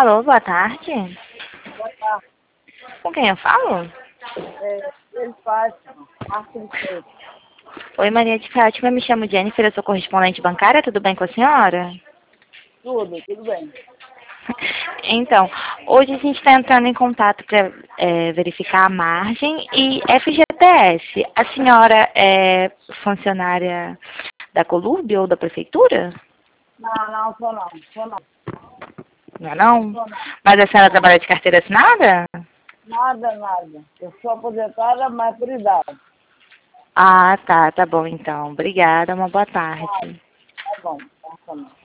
Alô, boa tarde. Boa tarde. Com quem eu falo? Ele faz Marcos Freitas. Oi, Maria de Fátima, me chamo Jennifer, eu sou correspondente bancária, tudo bem com a senhora? Tudo bem. Então, hoje a gente está entrando em contato para verificar a margem e FGTS. A senhora é funcionária da Colurb ou da prefeitura? Não, sou não. Não é não? Sou não. Mas a senhora trabalha de carteira assinada? Nada. Eu sou aposentada, mas por idade. Ah, tá bom então. Obrigada, uma boa tarde. Tá bom.